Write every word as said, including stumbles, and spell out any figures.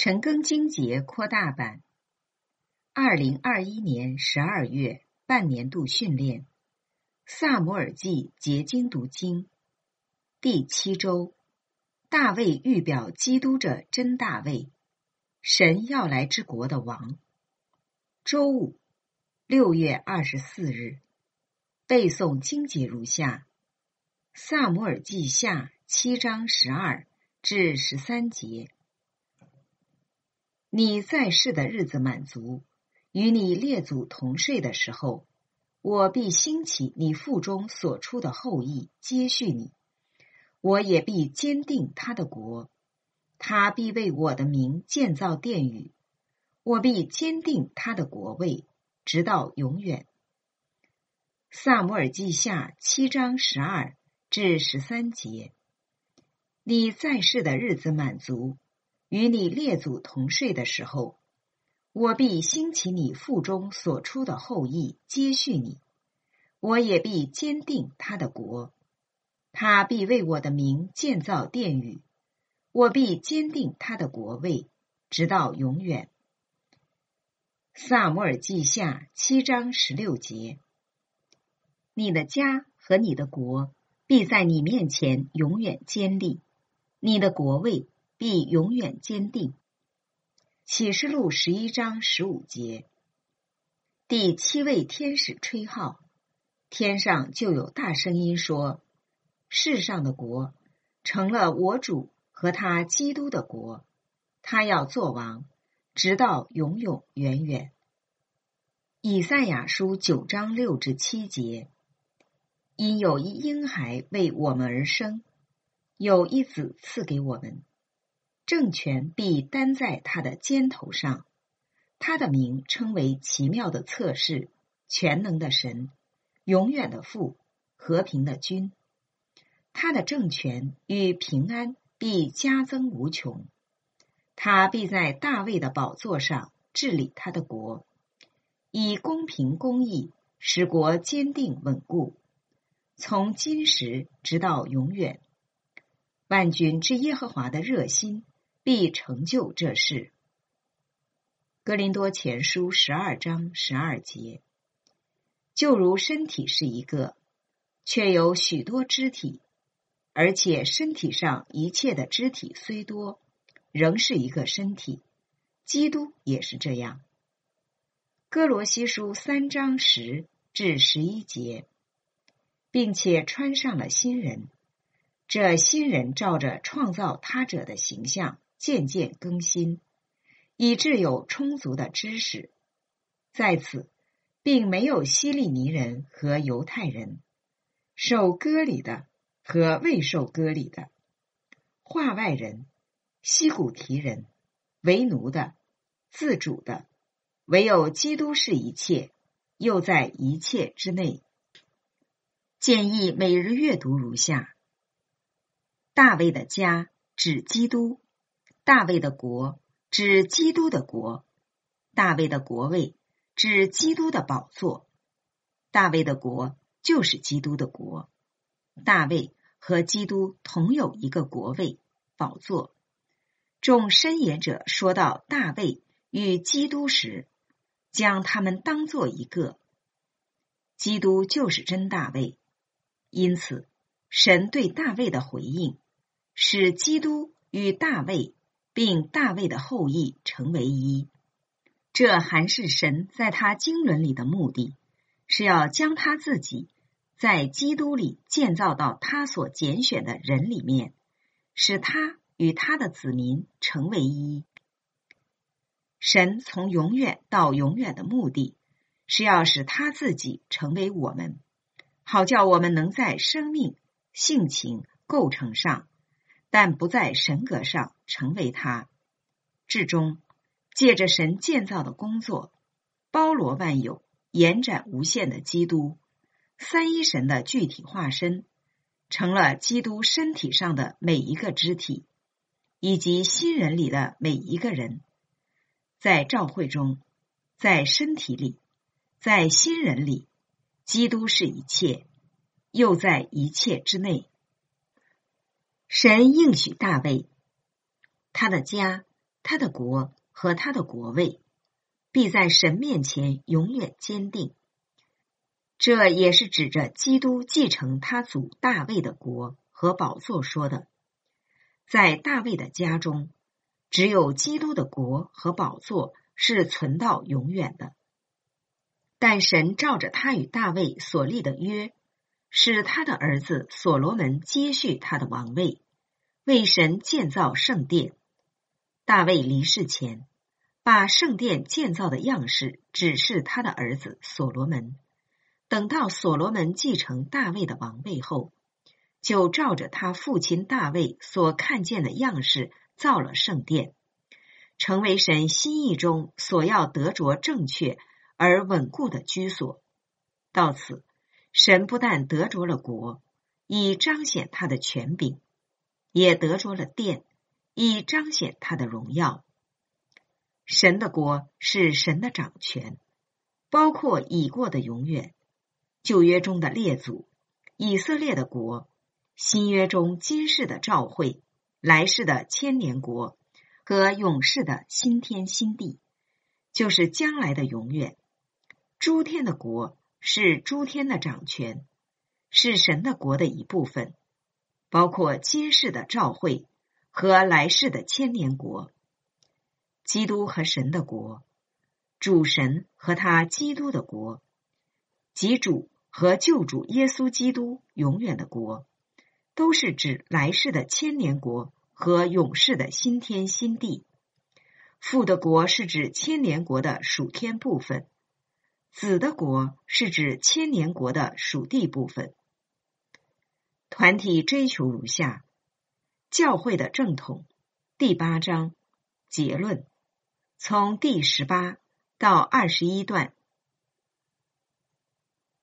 陈庚经节扩大版，二零二一年十二月半年度训练，萨姆耳记结经读经，第七周，大卫预表基督者真大卫，神要来之国的王。周五，六月二十四日，背诵经节如下：萨姆耳记下七章十二至十三节。你在世的日子满足，与你列祖同睡的时候，我必兴起你腹中所出的后裔接续你，我也必坚定他的国，他必为我的名建造殿宇，我必坚定他的国位，直到永远。萨姆耳记下七章十二至十三节。你在世的日子满足，与你列祖同睡的时候，我必兴起你腹中所出的后裔接续你，我也必坚定他的国，他必为我的名建造殿宇，我必坚定他的国位，直到永远。萨姆耳记下七章十六节。你的家和你的国必在你面前永远坚立，你的国位必永远坚定。启示录十一章十五节。第七位天使吹号，天上就有大声音说：世上的国成了我主和他基督的国，他要做王，直到永永远远。以赛亚书九章六至七节。因有一婴孩为我们而生，有一子赐给我们，政权必担在他的肩头上，他的名称为奇妙的策士，全能的神，永远的父，和平的君。他的政权与平安必加增无穷，他必在大卫的宝座上治理他的国，以公平公义使国坚定稳固，从今时直到永远。万军之耶和华的热心必成就这事。哥林多前书十二章十二节。就如身体是一个，却有许多肢体，而且身体上一切的肢体虽多，仍是一个身体，基督也是这样。哥罗西书三章十至十一节。并且穿上了新人，这新人照着创造他者的形象渐渐更新，以致有充足的知识。在此并没有希利尼人和犹太人，受割礼的和未受割礼的，化外人、西古提人，为奴的、自主的，唯有基督是一切，又在一切之内。建议每日阅读如下：大卫的家指基督，大卫的国指基督的国，大卫的国位指基督的宝座，大卫的国就是基督的国，大卫和基督同有一个国位宝座。众申言者说到大卫与基督时，将他们当作一个，基督就是真大卫。因此，神对大卫的回应，使基督与大卫并大卫的后裔成为一。这还是神在他经纶里的目的，是要将他自己在基督里建造到他所拣选的人里面，使他与他的子民成为一。神从永远到永远的目的，是要使他自己成为我们，好叫我们能在生命、性情、构成上，但不在神格上成为他。至终，借着神建造的工作，包罗万有、延展无限的基督，三一神的具体化身，成了基督身体上的每一个肢体，以及新人里的每一个人。在召会中，在身体里，在新人里，基督是一切，又在一切之内。神应许大卫，他的家他的国和他的国位，必在神面前永远坚定。这也是指着基督继承他祖大卫的国和宝座说的。在大卫的家中，只有基督的国和宝座是存到永远的。但神照着他与大卫所立的约，使他的儿子所罗门接续他的王位，为神建造圣殿。大卫离世前，把圣殿建造的样式指示他的儿子所罗门。等到所罗门继承大卫的王位后，就照着他父亲大卫所看见的样式造了圣殿，成为神心意中所要得着正确而稳固的居所。到此，神不但得着了国，以彰显他的权柄，也得着了殿，以彰显他的荣耀。神的国是神的掌权，包括已过的永远，旧约中的列祖，以色列的国，新约中今世的召会，来世的千年国和永世的新天新地，就是将来的永远。诸天的国是诸天的掌权，是神的国的一部分，包括今世的召会和来世的千年国。基督和神的国，主神和他基督的国，即主和救主耶稣基督永远的国，都是指来世的千年国和永世的新天新地。父的国是指千年国的属天部分，子的国是指千年国的属地部分。团体追求如下：教会的正统，第八章结论，从第十八到二十一段